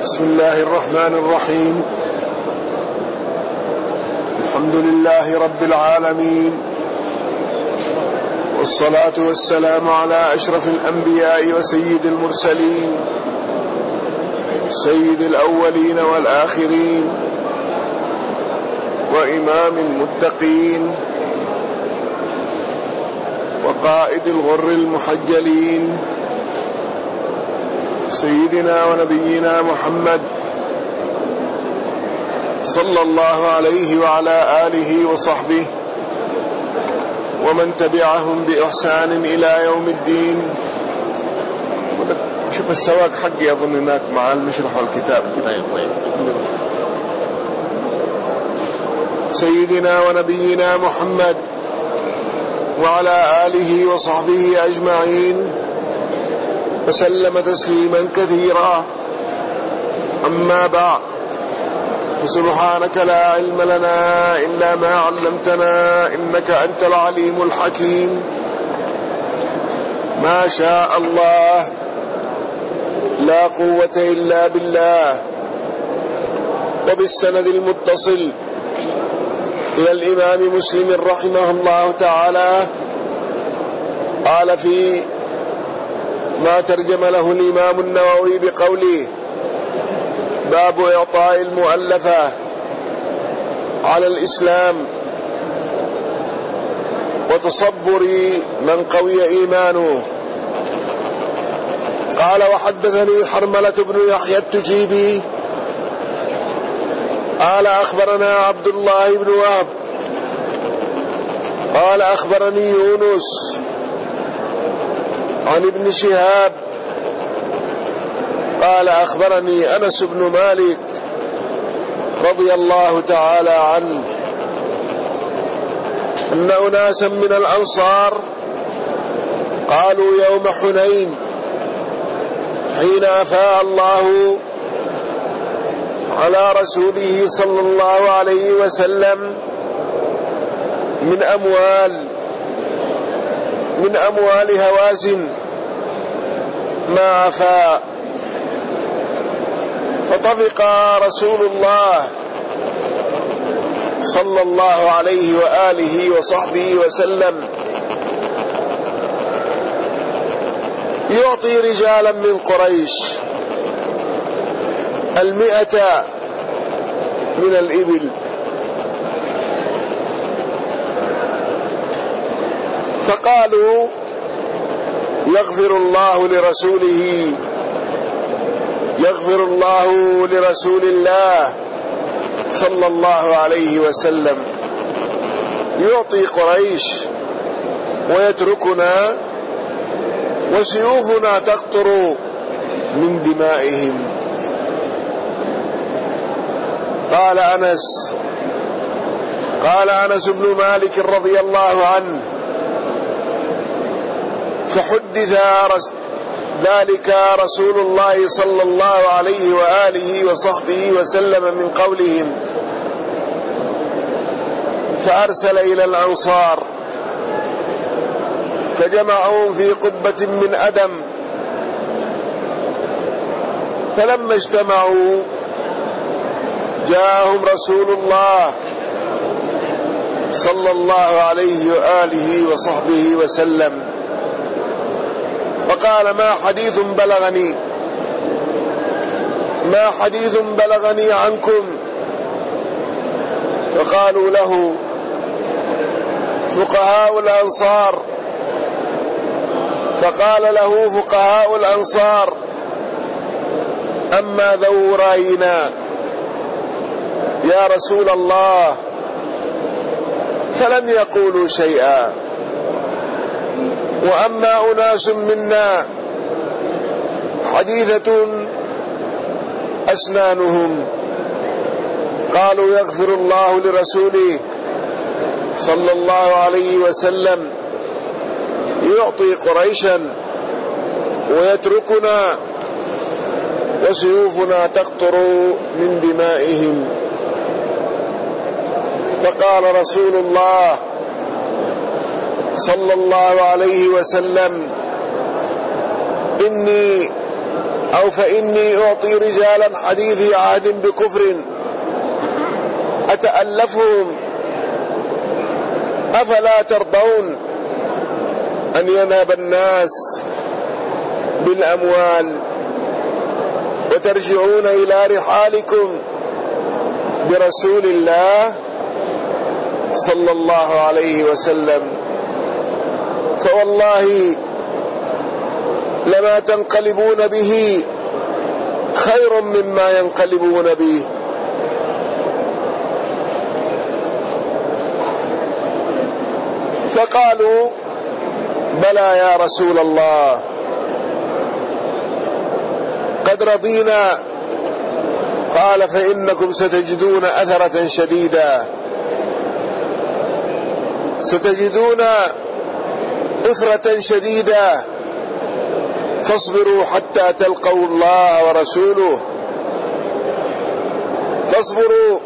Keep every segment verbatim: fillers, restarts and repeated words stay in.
بسم الله الرحمن الرحيم. الحمد لله رب العالمين، والصلاة والسلام على أشرف الأنبياء وسيد المرسلين، سيد الأولين والآخرين، وإمام المتقين، وقائد الغر المحجلين، سيدنا ونبينا محمد صلى الله عليه وعلى آله وصحبه ومن تبعهم بإحسان إلى يوم الدين. شوف السواق حقي أظن هناك مع المشرح والكتاب. طيب طيب. سيدنا ونبينا محمد وعلى آله وصحبه أجمعين وسلم تسليما كثيرا. أما بعد، فسبحانك لا علم لنا إلا ما علمتنا إنك أنت العليم الحكيم. ما شاء الله لا قوة إلا بالله. وبالسند المتصل إلى الإمام مسلم رحمه الله تعالى قال في ما ترجم له الإمام النووي بقوله: باب إعطاء المؤلفة على الإسلام وتصبر من قوي إيمانه. قال: وحدثني حرملة بن يحيى التجيبي قال: أخبرنا عبد الله بن وهب قال: أخبرني يونس عن ابن شهاب قال: أخبرني أنس بن مالك رضي الله تعالى عنه أن أناسا من الأنصار قالوا يوم حنين حين أفاء الله على رسوله صلى الله عليه وسلم من أموال من أموال هوازن ما أفاء، فطفق رسول الله صلى الله عليه وآله وصحبه وسلم يعطي رجالا من قريش المئة من الإبل، فقالوا: يغفر الله لرسوله يغفر الله لرسول الله صلى الله عليه وسلم، يعطي قريش ويتركنا وسيوفنا تقطر من دمائهم. قال أنس قال أنس بن مالك رضي الله عنه: فحدث ذلك رسول الله صلى الله عليه وآله وصحبه وسلم من قولهم، فأرسل إلى الأنصار فجمعهم في قبة من أدم، فلما اجتمعوا جاءهم رسول الله صلى الله عليه وآله وصحبه وسلم فقال: ما حديث بلغني ما حديث بلغني عنكم؟ فقالوا له: فقهاء الأنصار. فقال له فقهاء الأنصار: أما ذو رأينا يا رسول الله، فلم يقولوا شيئا، وأما أناس منا حديثة أسنانهم، قالوا: يغفر الله لرسوله صلى الله عليه وسلم، يعطي قريشا ويتركنا وسيوفنا تقطر من دمائهم. فقال رسول الله صلى الله عليه وسلم: إني أو فإني أعطي رجالا حديثي عهد بكفر أتألفهم أفلا ترضون أن ينهب الناس بالأموال وترجعون إلى رحالكم برسول الله صلى الله عليه وسلم؟ فوالله لما تنقلبون به خير مما ينقلبون به. فقالوا بلى يا رسول الله قد رضينا. قال فإنكم ستجدون أثرة شديدة ستجدون أثرة شديدة فاصبروا حتى تلقوا الله ورسوله. فاصبروا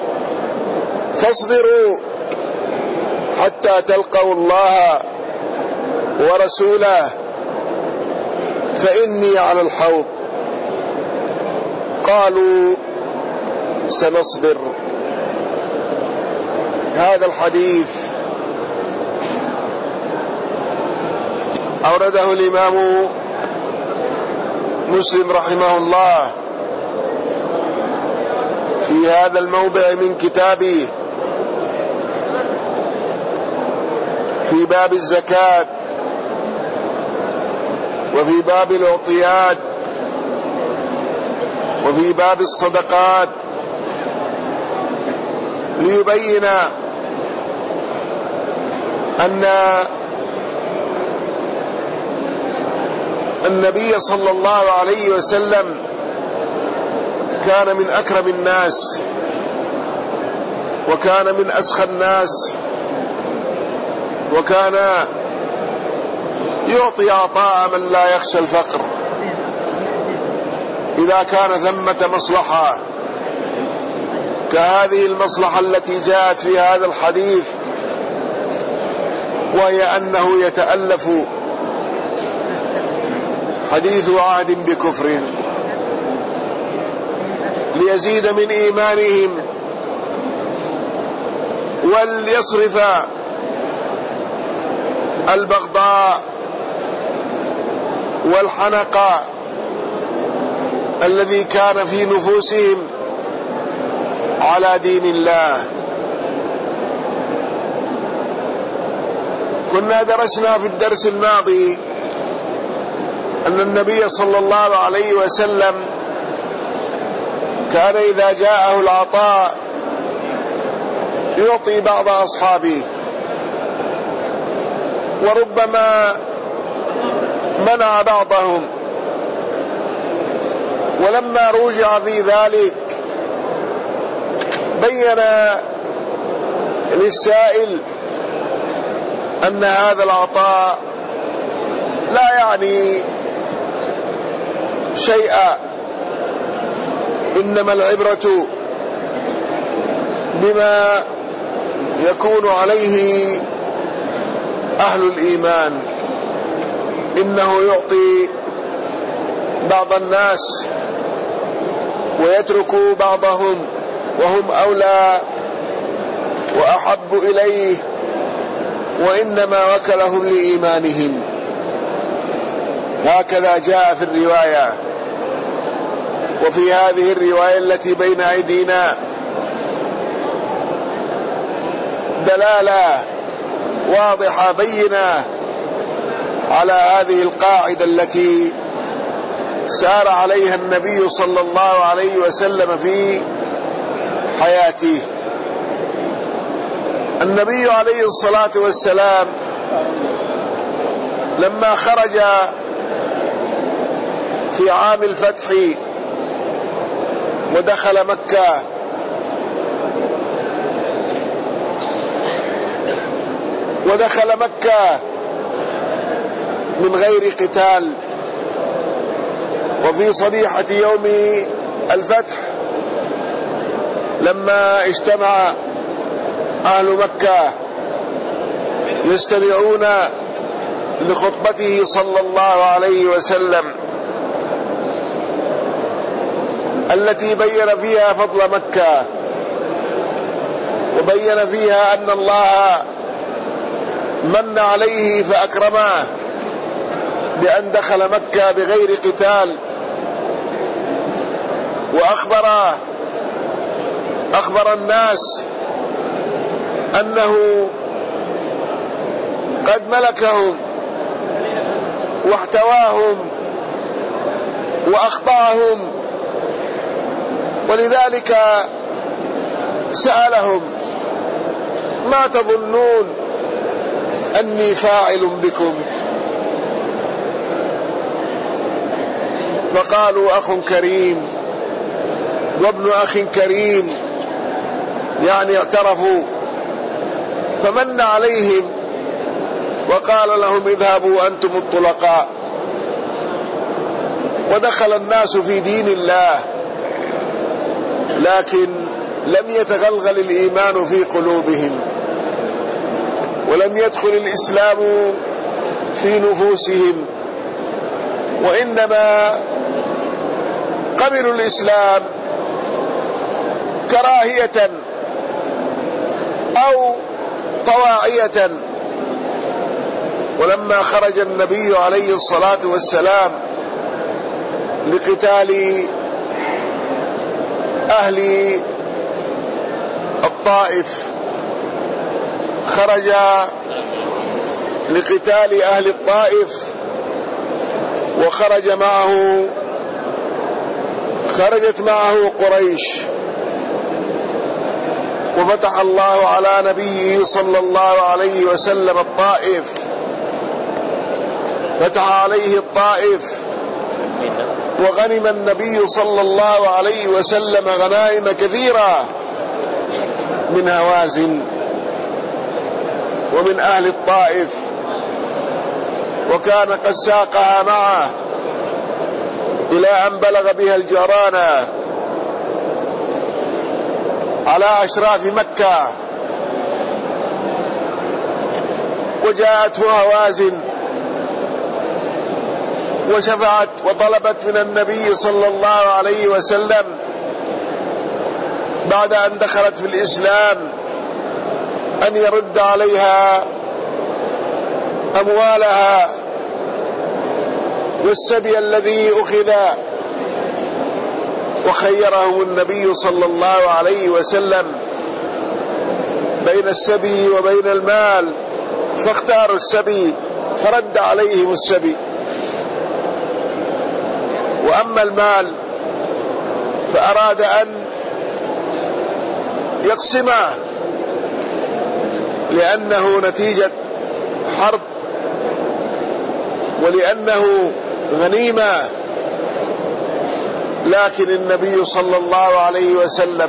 فاصبروا حتى تلقوا الله ورسوله فإني على الحوض. قالوا سنصبر. هذا الحديث أورده الإمام مسلم رحمه الله في هذا الموضع من كتابه في باب الزكاة وفي باب العطيات وفي باب الصدقات، ليبين أن النبي صلى الله عليه وسلم كان من أكرم الناس وكان من أسخى الناس، وكان يعطي عطاء من لا يخشى الفقر إذا كان ثمة مصلحة كهذه المصلحة التي جاءت في هذا الحديث، وهي أنه يتألف حديث عهد بكفر ليزيد من إيمانهم وليصرف البغضاء والحنق الذي كان في نفوسهم على دين الله. كنا درسنا في الدرس الماضي أن النبي صلى الله عليه وسلم كان إذا جاءه العطاء يعطي بعض أصحابه، وربما منع بعضهم. ولما رجع في ذلك بين للسائل أن هذا العطاء لا يعني شيئا، إنما العبرة بما يكون عليه أهل الإيمان. إنه يعطي بعض الناس ويترك بعضهم وهم أولى وأحب إليه، وإنما وكلهم لإيمانهم. هكذا جاء في الرواية. وفي هذه الرواية التي بين أيدينا دلالة واضحة بينة على هذه القاعدة التي سار عليها النبي صلى الله عليه وسلم في حياته. النبي عليه الصلاة والسلام لما خرج في عام الفتح ودخل مكة ودخل مكة من غير قتال، وفي صبيحة يوم الفتح لما اجتمع أهل مكة يستمعون لخطبته صلى الله عليه وسلم التي بين فيها فضل مكة، وبين فيها أن الله من عليه فأكرمه بأن دخل مكة بغير قتال، وأخبر أخبر الناس أنه قد ملكهم واحتواهم وأخضعهم، ولذلك سألهم: ما تظنون أني فاعل بكم؟ فقالوا: أخ كريم وابن أخ كريم، يعني اعترفوا. فمن عليهم وقال لهم: اذهبوا أنتم الطلقاء. ودخل الناس في دين الله، لكن لم يتغلغل الإيمان في قلوبهم، ولم يدخل الإسلام في نفوسهم، وإنما قبلوا الإسلام كراهية أو طواعية. ولما خرج النبي عليه الصلاة والسلام لقتال أهل الطائف، خرج لقتال أهل الطائف، وخرج معه خرجت معه قريش، وفتح الله على نبيه صلى الله عليه وسلم الطائف، فتح عليه الطائف، وغنم النبي صلى الله عليه وسلم غنائم كثيرة من هوازن ومن أهل الطائف، وكان قد ساقها معه إلى أن بلغ بها الجيران على أشراف مكة، وجاءته هوازن وشفعت وطلبت من النبي صلى الله عليه وسلم بعد أن دخلت في الإسلام أن يرد عليها أموالها والسبي الذي أخذ، وخيرهم النبي صلى الله عليه وسلم بين السبي وبين المال، فاختاروا السبي فرد عليهم السبي. وأما المال فأراد أن يقسمه، لأنه نتيجة حرب ولأنه غنيمة، لكن النبي صلى الله عليه وسلم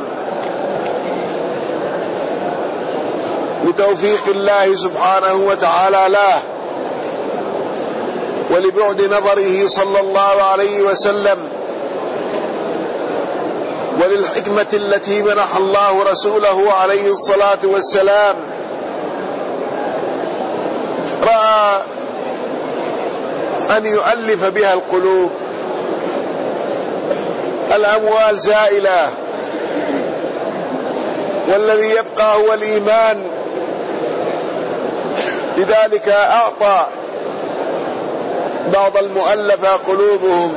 لتوفيق الله سبحانه وتعالى له، ولبعد نظره صلى الله عليه وسلم، وللحكمة التي منح الله رسوله عليه الصلاة والسلام، رأى أن يؤلف بها القلوب. الأموال زائلة، والذي يبقى هو الإيمان، لذلك أعطى بعض المؤلفة قلوبهم،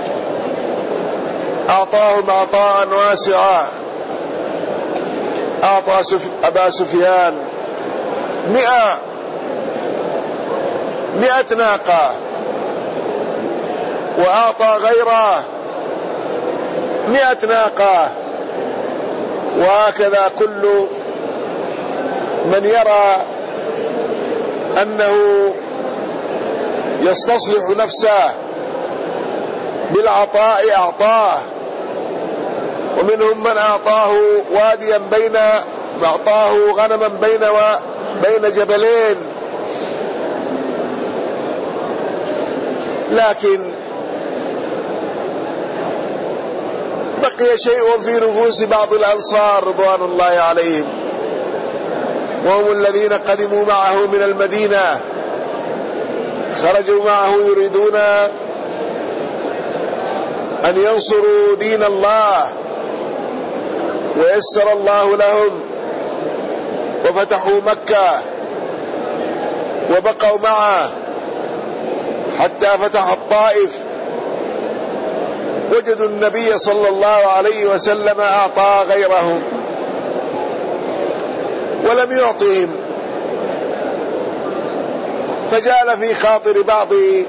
أعطاهم عطاء واسعا. أعطى سف... أبا سفيان مئة مئة ناقة، وأعطى غيره مئة ناقة، وهكذا كل من يرى أنه يستصلح نفسه بالعطاء أعطاه. ومنهم من أعطاه واديا بين أعطاه غنما بين بين جبلين، لكن بقي شيء في نفوس بعض الأنصار رضوان الله عليهم، وهم الذين قدموا معه من المدينة، خرجوا معه يريدون أن ينصروا دين الله، ويسر الله لهم وفتحوا مكة وبقوا معه حتى فتح الطائف، وجدوا النبي صلى الله عليه وسلم أعطى غيرهم ولم يعطهم، فجال في خاطر بعض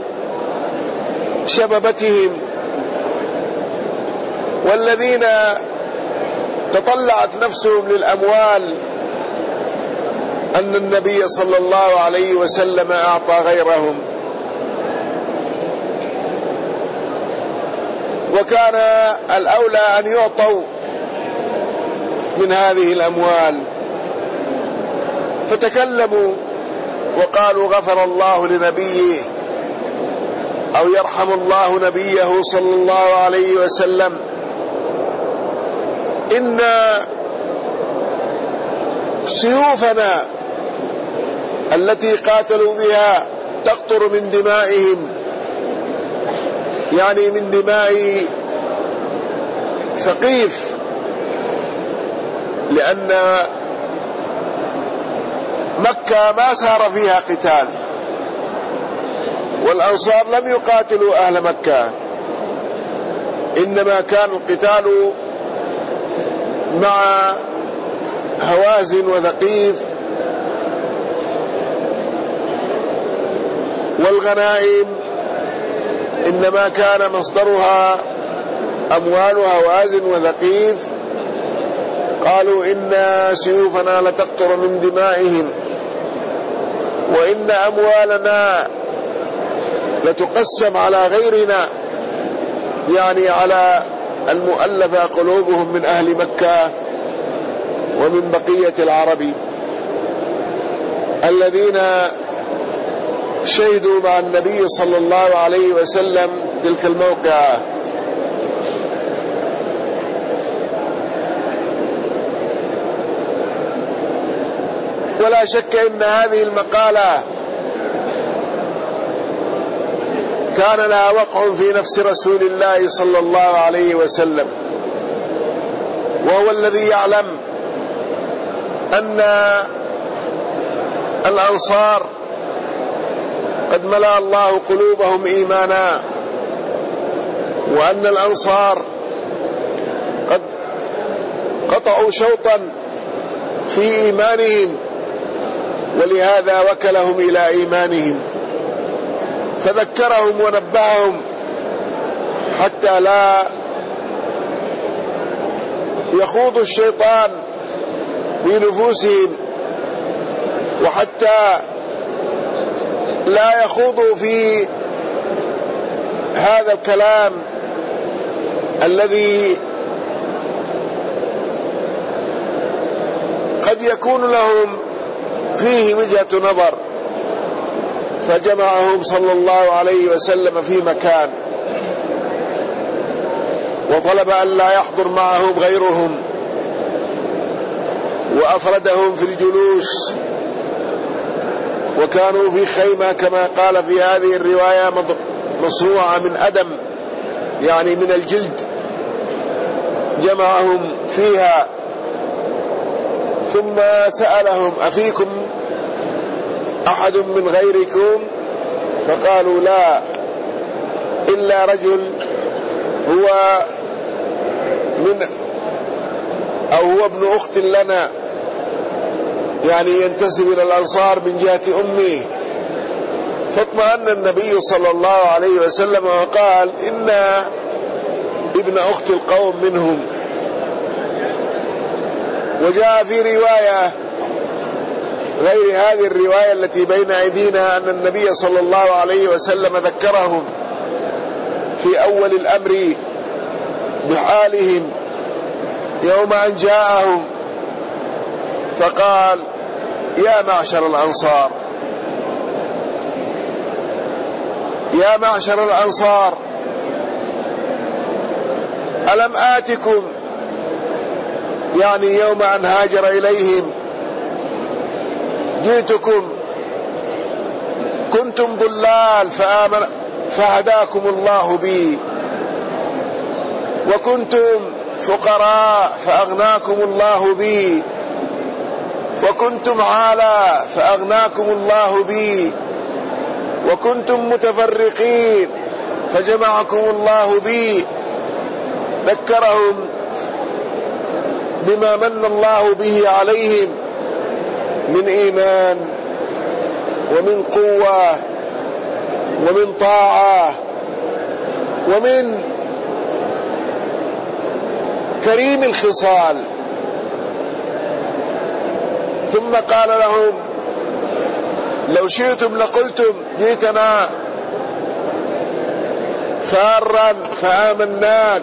شببتهم والذين تطلعت نفسهم للأموال أن النبي صلى الله عليه وسلم أعطى غيرهم، وكان الأولى أن يعطوا من هذه الأموال، فتكلموا وقالوا غفر الله لنبيه أو يرحم الله نبيه صلى الله عليه وسلم، إن سيوفنا التي قاتلوا بها تقطر من دمائهم، يعني من دماء ثقيف، لأن مكة ما صار فيها قتال، والأنصار لم يقاتلوا أهل مكة، إنما كان القتال مع هوازن وثقيف، والغنائم إنما كان مصدرها أموال هوازن وثقيف. قالوا إن سيوفنا لتقطر من دمائهم وإن أموالنا لتقسم على غيرنا، يعني على المؤلفة قلوبهم من أهل مكة ومن بقية العرب الذين شهدوا مع النبي صلى الله عليه وسلم تلك الموقعة. ولا شك أن هذه المقالة كان لها وقع في نفس رسول الله صلى الله عليه وسلم، وهو الذي يعلم أن الأنصار قد ملأ الله قلوبهم إيمانا، وأن الأنصار قد قطعوا شوطا في إيمانهم، ولهذا وكلهم إلى إيمانهم، فذكرهم ونبههم حتى لا يخوض الشيطان في نفوسهم، وحتى لا يخوضوا في هذا الكلام الذي قد يكون لهم فيه وجهة نظر. فجمعهم صلى الله عليه وسلم في مكان، وطلب أن لا يحضر معهم غيرهم، وأفردهم في الجلوس، وكانوا في خيمة كما قال في هذه الرواية مصنوعة من أدم، يعني من الجلد، جمعهم فيها، ثم سألهم أفيكم أحد من غيركم؟ فقالوا لا، إلا رجل هو من أو هو ابن أخت لنا، يعني ينتسب إلى الأنصار من جهة أمه. فاطمأن النبي صلى الله عليه وسلم وقال إن ابن أخت القوم منهم. وجاء في رواية غير هذه الرواية التي بين أيدينا أن النبي صلى الله عليه وسلم ذكرهم في أول الأمر بحالهم يوم أن جاءهم، فقال يا معشر الأنصار يا معشر الأنصار ألم آتكم، يعني يوم أن هاجر إليهم جئتكم، كنتم ضلال فآمن فهداكم الله بي، وكنتم فقراء فأغناكم الله بي، وكنتم عالى فأغناكم الله بي، وكنتم متفرقين فجمعكم الله بي. ذكرهم بما من الله به عليهم من إيمان ومن قوة ومن طاعة ومن كريم الخصال. ثم قال لهم: لو شئتم لقلتم جئتنا فارا فآمناك،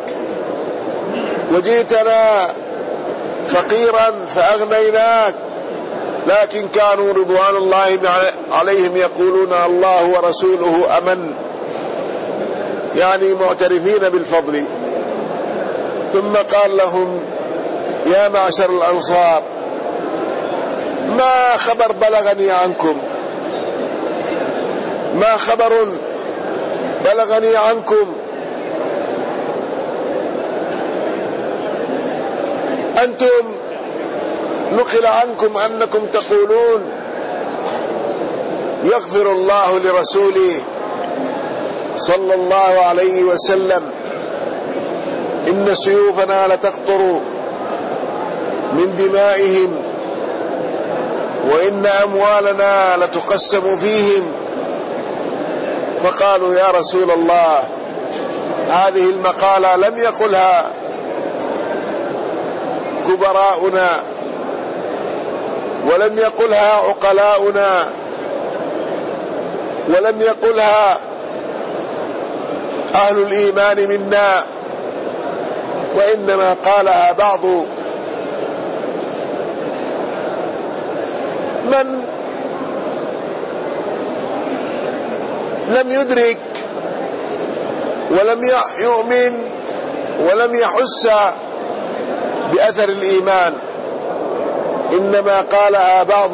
وجئتنا فقيرا فأغنيناك، لكن كانوا رضوان الله عليهم يقولون الله ورسوله أمن، يعني معترفين بالفضل. ثم قال لهم: يا معشر الأنصار، ما خبر بلغني عنكم، ما خبر بلغني عنكم أنتم نقل عنكم أنكم تقولون يغفر الله لرسوله صلى الله عليه وسلم إن سيوفنا لتقطر من دمائهم وإن أموالنا لتقسم فيهم. فقالوا: يا رسول الله، هذه المقالة لم يقلها كبراؤنا ولم يقلها عقلاؤنا ولم يقلها أهل الإيمان منا، وإنما قالها بعض من لم يدرك ولم يؤمن ولم يحس بأثر الإيمان، إنما قالها بعض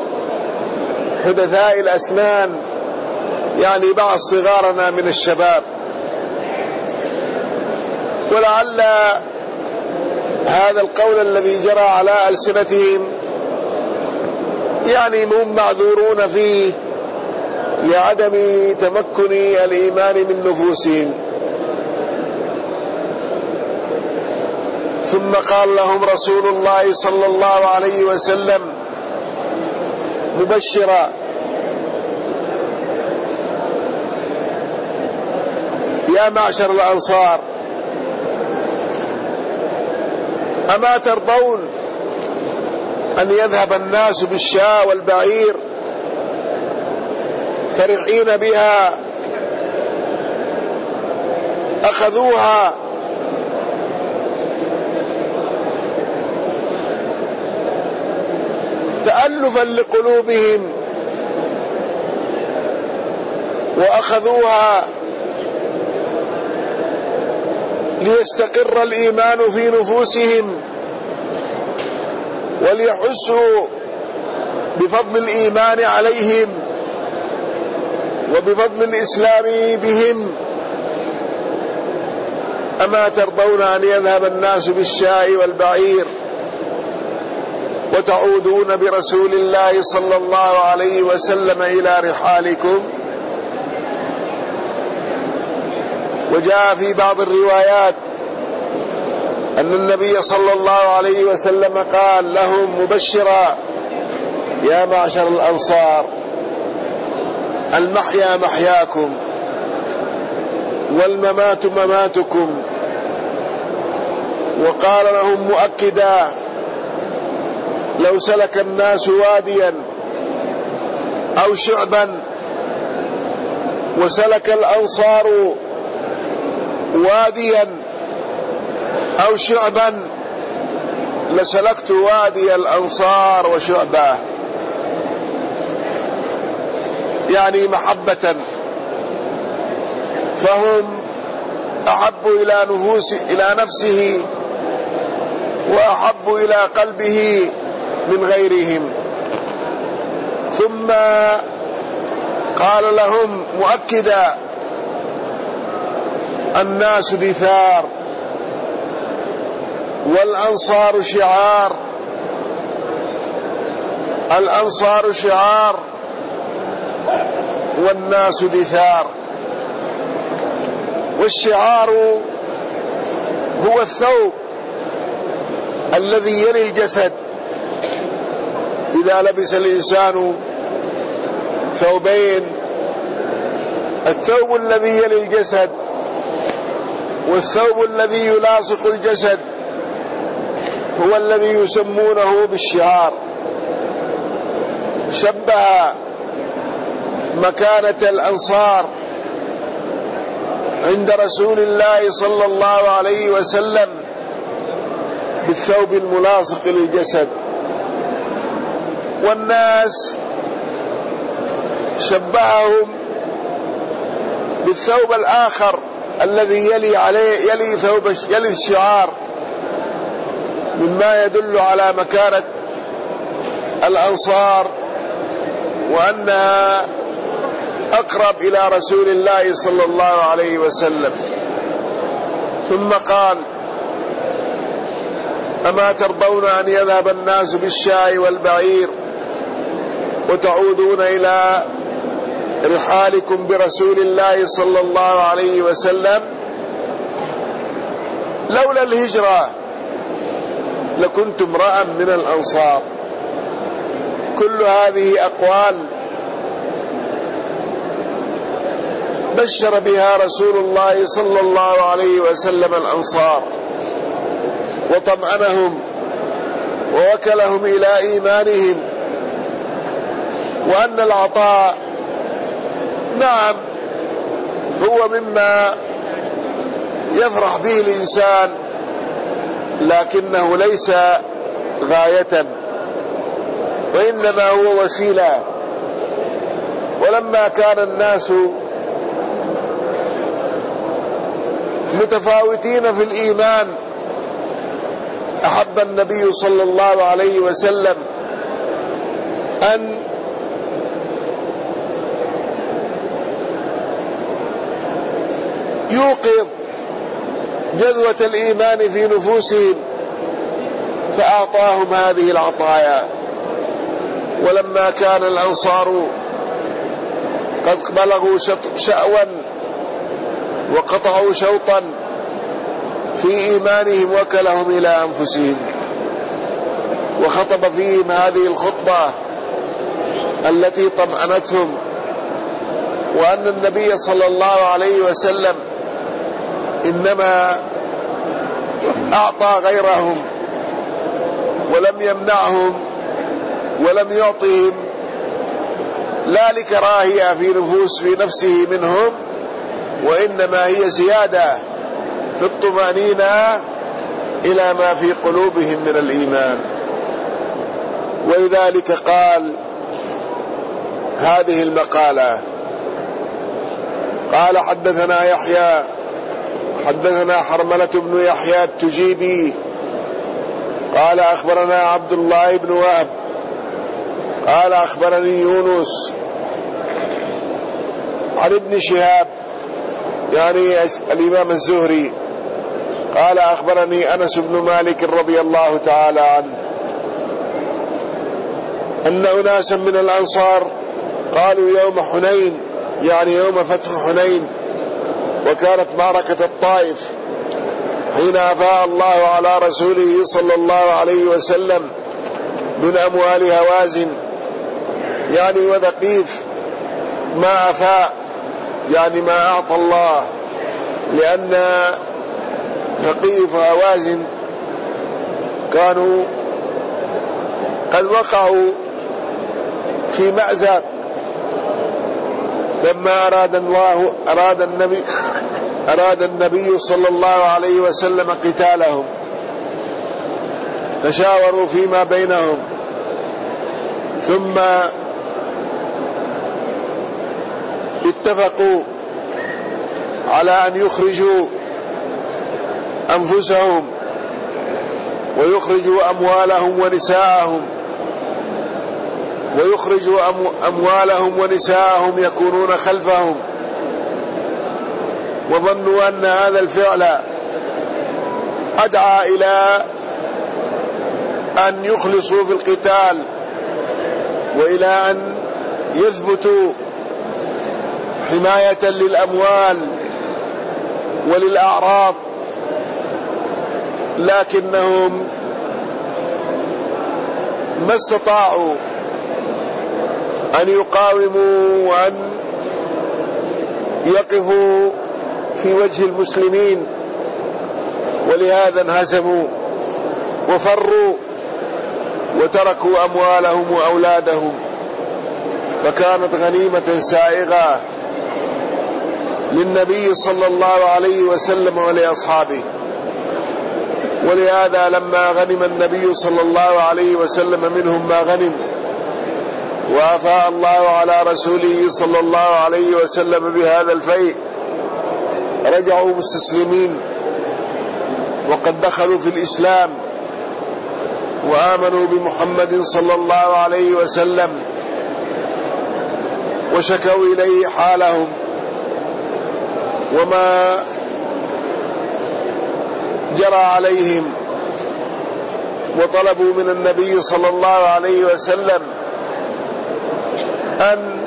حدثاء الأسنان، يعني بعض صغارنا من الشباب. ولعل هذا القول الذي جرى على ألسنتهم يعني هم معذورون فيه لعدم تمكن الإيمان من نفوسهم. ثم قال لهم رسول الله صلى الله عليه وسلم مبشرا: يا معشر الأنصار، أما ترضون أن يذهب الناس بالشاة والبعير فرحين بها، أخذوها تألفا لقلوبهم وأخذوها ليستقر الإيمان في نفوسهم وليحسوا بفضل الإيمان عليهم وبفضل الإسلام بهم. أما ترضون أن يذهب الناس بالشاء والبعير وتعودون برسول الله صلى الله عليه وسلم إلى رحالكم؟ وجاء في بعض الروايات أن النبي صلى الله عليه وسلم قال لهم مبشرا: يا معشر الأنصار، المحيا محياكم والممات مماتكم. وقال لهم مؤكدا: لو سلك الناس واديا أو شعبا وسلك الأنصار واديا أو شعبا لسلكت وادي الأنصار وشعبه، يعني محبة. فهم أحب إلى نفوس إلى نفسه وأحب إلى قلبه من غيرهم. ثم قال لهم مؤكدا: الناس دثار والأنصار شعار، الأنصار شعار والناس دثار. والشعار هو الثوب الذي يلي الجسد. إذا لبس الإنسان ثوبين، الثوب الذي يلي الجسد والثوب الذي يلاصق الجسد هو الذي يسمونه بالشعار. شبه مكانة الأنصار عند رسول الله صلى الله عليه وسلم بالثوب الملاصق للجسد، والناس شبههم بالثوب الآخر الذي يلي عليه يلي ثوب يلي الشعار، مما يدل على مكانة الأنصار وأنها أقرب إلى رسول الله صلى الله عليه وسلم. ثم قال: أما ترضون أن يذهب الناس بالشاء والبعير وتعودون إلى رحالكم برسول الله صلى الله عليه وسلم؟ لولا الهجرة لكنت امرأ من الأنصار. كل هذه أقوال بشر بها رسول الله صلى الله عليه وسلم الأنصار وطمأنهم ووكلهم إلى إيمانهم، وأن العطاء نعم هو مما يفرح به الإنسان، لكنه ليس غاية وإنما هو وسيلة. ولما كان الناس متفاوتين في الإيمان أحب النبي صلى الله عليه وسلم أن يوقظ جذوة الإيمان في نفوسهم، فأعطاهم هذه العطايا. ولما كان الأنصار قد بلغوا شأوا وقطعوا شوطا في إيمانهم وكلهم إلى أنفسهم، وخطب فيهم هذه الخطبة التي طمأنتهم، وأن النبي صلى الله عليه وسلم إنما أعطى غيرهم ولم يمنعهم ولم يعطهم، لا لكراهية في نفوس في نفسه منهم، وإنما هي زيادة في الطمأنينة إلى ما في قلوبهم من الإيمان. ولذلك قال هذه المقالة. قال: حدثنا يحيى حدثنا حرملة بن يحيى التجيبي قال: أخبرنا عبد الله بن وهب قال: أخبرني يونس عن ابن شهاب يعني الإمام الزهري قال: أخبرني أنس بن مالك رضي الله تعالى عنه أن أناسا من الأنصار قالوا يوم حنين، يعني يوم فتح حنين، وكانت معركة الطائف، حين أفاء الله على رسوله صلى الله عليه وسلم من أموال هوازن يعني وثقيف، ما أفاء يعني ما أعطى الله، لأن ثقيف هوازن كانوا قد وقعوا في مأزق لما أراد الله أراد النبي أراد النبي صلى الله عليه وسلم قتالهم، تشاوروا فيما بينهم، ثم اتفقوا على أن يخرجوا أنفسهم ويخرجوا أموالهم ونساءهم ويخرجوا أموالهم ونساءهم يكونون خلفهم، وظنوا أن هذا الفعل أدعى إلى أن يخلصوا في القتال وإلى أن يثبتوا حماية للأموال وللأعراض، لكنهم ما استطاعوا أن يقاوموا وأن يقفوا في وجه المسلمين، ولهذا انهزموا وفروا وتركوا أموالهم وأولادهم، فكانت غنيمة سائغة للنبي صلى الله عليه وسلم ولأصحابه. ولهذا لما غنم النبي صلى الله عليه وسلم منهم ما غنم وأفاء الله على رسوله صلى الله عليه وسلم بهذا الفيء، رجعوا مستسلمين وقد دخلوا في الإسلام وآمنوا بمحمد صلى الله عليه وسلم وشكوا إليه حالهم وما جرى عليهم، وطلبوا من النبي صلى الله عليه وسلم أن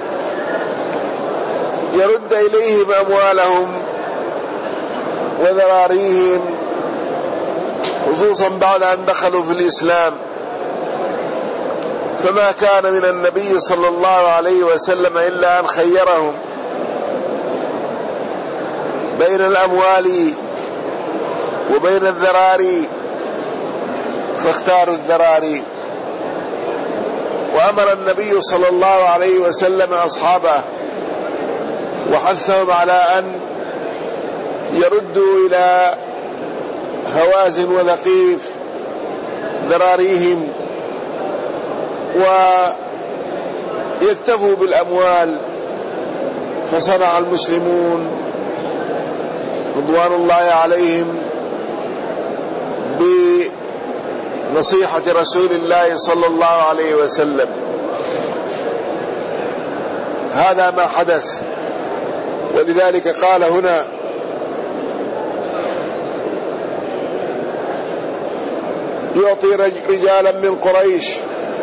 يرد إليهم أموالهم وذراريهم، خصوصا بعد أن دخلوا في الإسلام. فما كان من النبي صلى الله عليه وسلم إلا أن خيرهم بين الأموال وبين الذراري، فاختاروا الذراري. وأمر النبي صلى الله عليه وسلم أصحابه وحثهم على أن يردوا إلى هوازن وثقيف ذراريهم ويكتفوا بالأموال، فصنع المسلمون رضوان الله عليهم بنصيحة رسول الله صلى الله عليه وسلم. هذا ما حدث، ولذلك قال هنا: يعطي رجالا من قريش.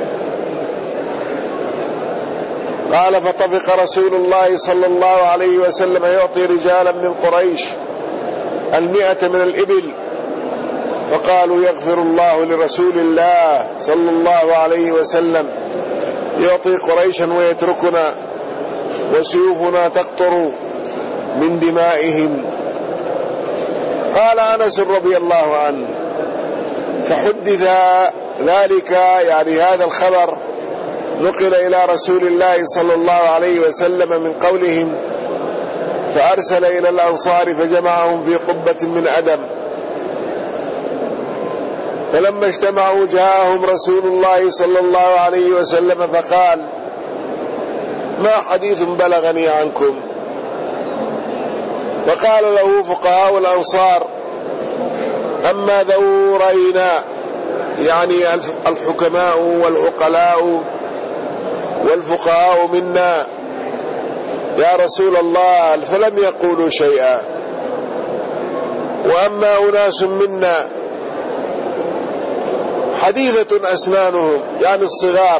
قال: فطفق رسول الله صلى الله عليه وسلم يعطي رجالا من قريش المئة من الإبل، فقالوا: يغفر الله لرسول الله صلى الله عليه وسلم، يعطي قريشا ويتركنا وسيوفنا تقطر من دمائهم. قال أنس رضي الله عنه: فحدث ذلك، يعني هذا الخبر نقل إلى رسول الله صلى الله عليه وسلم من قولهم، فأرسل إلى الأنصار فجمعهم في قبة من أدم، فلما اجتمعوا جاءهم رسول الله صلى الله عليه وسلم فقال: ما حديث بلغني عنكم؟ فقال له فقهاء الأنصار: أما ذو رأينا، يعني الحكماء والعقلاء والفقهاء منا يا رسول الله، فلم يقولوا شيئا، وأما أناس منا حديثة أسنانهم، يعني الصغار،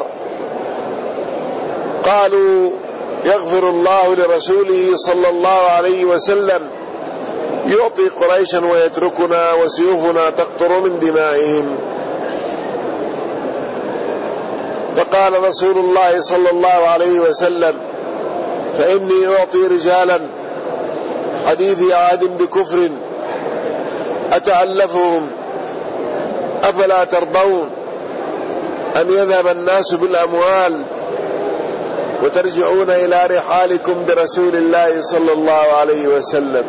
قالوا: يغفر الله لرسوله صلى الله عليه وسلم، يعطي قريشا ويتركنا وسيوفنا تقطر من دمائهم. فقال رسول الله صلى الله عليه وسلم: فإني أعطي رجالا حديث عهد بكفر أتألفهم، أفلا ترضون أن يذهب الناس بالأموال وترجعون إلى رحالكم برسول الله صلى الله عليه وسلم؟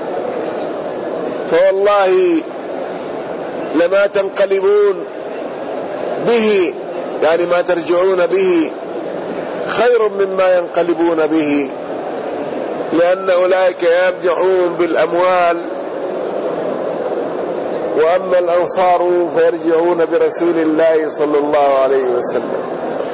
فوالله لما تنقلبون به، يعني ما ترجعون به، خير مما ينقلبون به، لأن أولئك يرجعون بالأموال، وأما الأنصار فيرجعون برسول الله صلى الله عليه وسلم.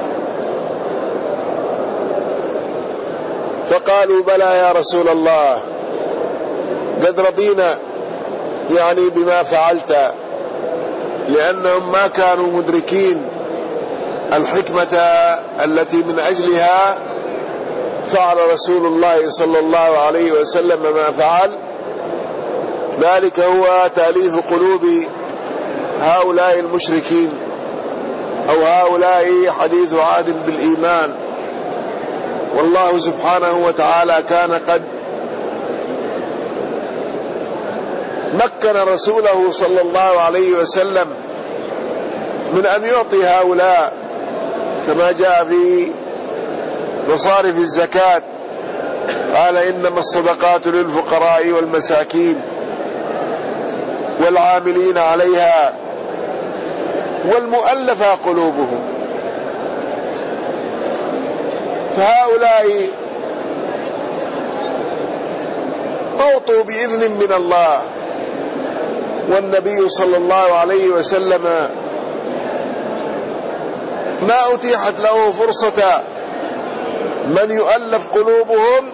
فقالوا: بلى يا رسول الله، قد رضينا يعني بما فعلت، لأنهم ما كانوا مدركين الحكمة التي من أجلها فعل رسول الله صلى الله عليه وسلم ما فعل. ذلك هو تأليف قلوب هؤلاء المشركين أو هؤلاء حديث عهد بالإيمان. والله سبحانه وتعالى كان قد مكن رسوله صلى الله عليه وسلم من أن يعطي هؤلاء، كما جاء في مصارف الزكاة قال إنما الصدقات للفقراء والمساكين والعاملين عليها والمؤلفة قلوبهم. فهؤلاء أعطوا بإذن من الله، والنبي صلى الله عليه وسلم ما أتيحت له فرصة من يؤلف قلوبهم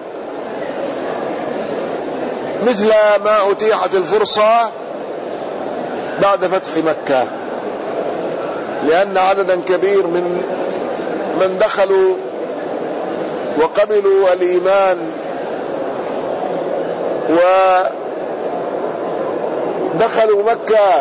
مثل ما أتيحت الفرصة بعد فتح مكة، لأن عددا كبير من من دخلوا وقبلوا الإيمان ودخلوا مكة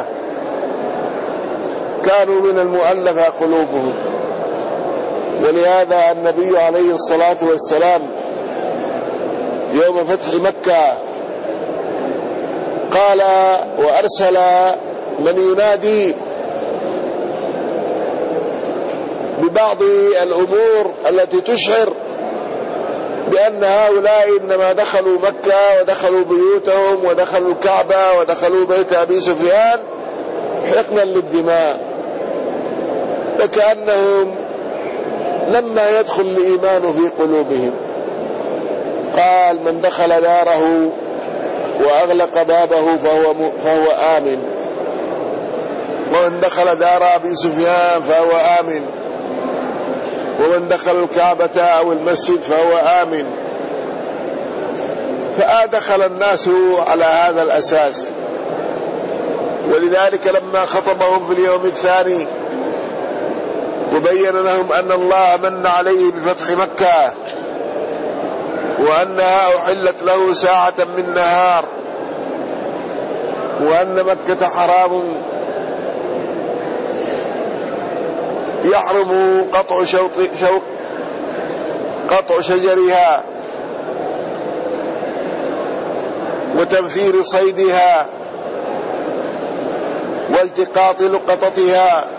كانوا من المؤلفة قلوبهم. ولهذا النبي عليه الصلاة والسلام يوم فتح مكة قال وأرسل من ينادي ببعض الأمور التي تشعر بأن هؤلاء إنما دخلوا مكة ودخلوا بيوتهم ودخلوا الكعبة ودخلوا بيت أبي سفيان حقنا للدماء، وكأنهم لما يدخل الإيمان في قلوبهم. قال من دخل داره وأغلق بابه فهو, فهو آمن، ومن دخل دار أبي سفيان فهو آمن، ومن دخل الكعبة أو المسجد فهو آمن. فأدخل الناس على هذا الأساس. ولذلك لما خطبهم في اليوم الثاني وبين لهم أن الله من عليه بفتح مكة وأنها أحلت له ساعة من نهار وأن مكة حرام يحرم قطع شوط شوق قطع شجرها وتنفير صيدها والتقاط لقطتها،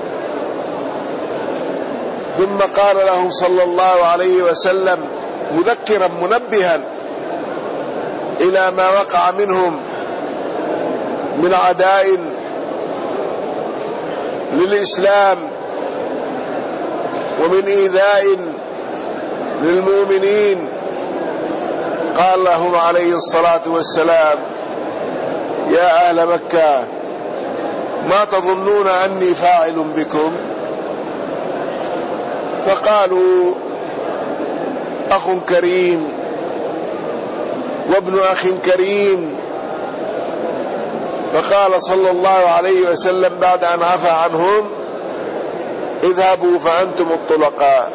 ثم قال لهم صلى الله عليه وسلم مذكرا منبها إلى ما وقع منهم من عداء للإسلام ومن إيذاء للمؤمنين. قال لهم عليه الصلاة والسلام يا أهل مكة ما تظنون أني فاعل بكم؟ فقالوا أخ كريم وابن أخ كريم. فقال صلى الله عليه وسلم بعد أن عفى عنهم اذهبوا فأنتم الطلقاء.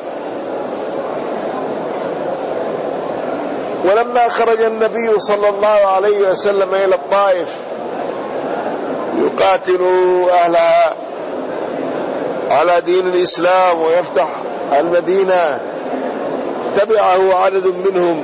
ولما خرج النبي صلى الله عليه وسلم إلى الطائف يقاتل أهلها على دين الإسلام ويفتح المدينة، تبعه عدد منهم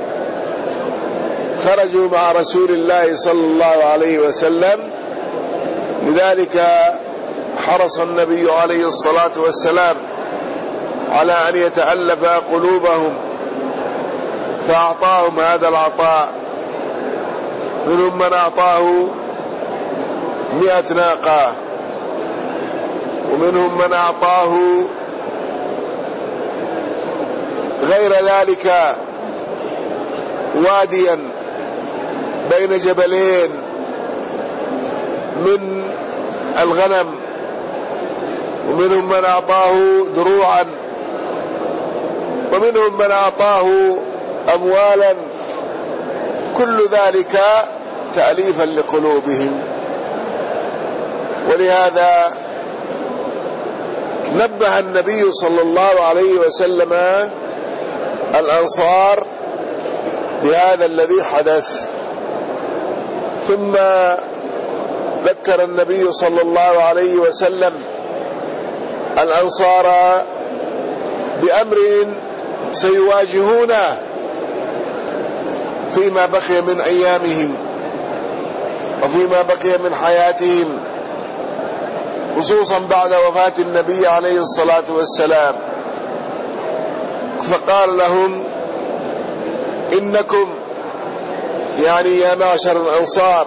خرجوا مع رسول الله صلى الله عليه وسلم. لذلك حرص النبي عليه الصلاة والسلام على أن يتألف قلوبهم فأعطاهم هذا العطاء. منهم من أعطاه مئة ناقة، ومنهم من أعطاه غير ذلك واديا بين جبلين من الغنم، ومنهم من أعطاه دروعا، ومنهم من أعطاه أموالا، كل ذلك تأليفا لقلوبهم. ولهذا نبه النبي صلى الله عليه وسلم الأنصار بهذا الذي حدث. ثم ذكر النبي صلى الله عليه وسلم الأنصار بأمر سيواجهونه فيما بقي من أيامهم وفيما بقي من حياتهم، خصوصا بعد وفاة النبي عليه الصلاة والسلام. فقال لهم: إنكم، يعني يا معشر الأنصار،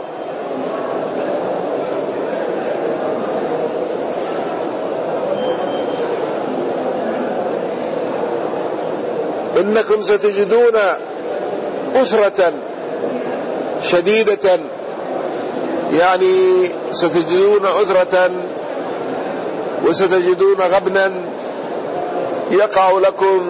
إنكم ستجدون أسرة شديدة، يعني ستجدون أسرة وستجدون غبنا يقع لكم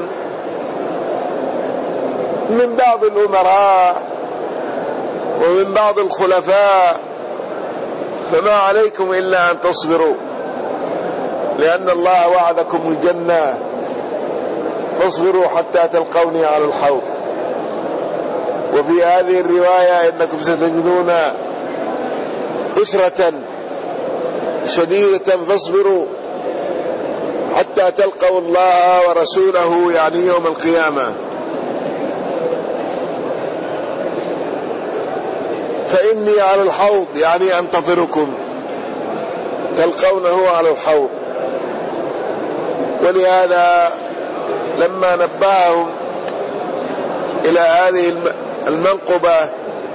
من بعض الأمراء ومن بعض الخلفاء، فما عليكم إلا أن تصبروا، لأن الله وعدكم الجنة، فاصبروا حتى تلقوني على الحوض. وفي هذه الرواية: إنكم ستجدون أسرة شديدة فاصبروا حتى تلقوا الله ورسوله، يعني يوم القيامة. فإني على الحوض، يعني أنتظركم، تلقونه على الحوض. ولهذا لما نبههم إلى هذه المنقبة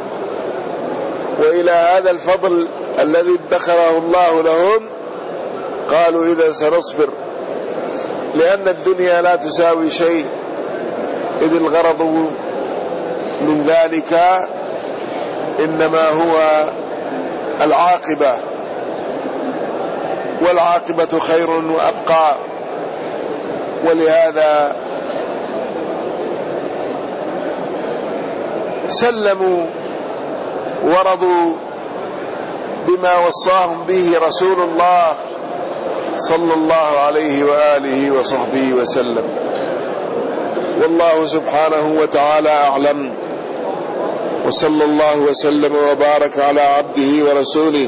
وإلى هذا الفضل الذي ادخره الله لهم، قالوا: إذا سنصبر، لأن الدنيا لا تساوي شيء، إذ الغرض من ذلك إنما هو العاقبة، والعاقبة خير وأبقى. ولهذا سلموا ورضوا بما وصاهم به رسول الله صلى الله عليه وآله وصحبه وسلم. والله سبحانه وتعالى أعلم، وصلى الله وسلم وبارك على عبده ورسوله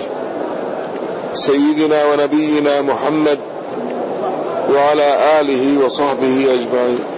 سيدنا ونبينا محمد وعلى آله وصحبه أجمعين.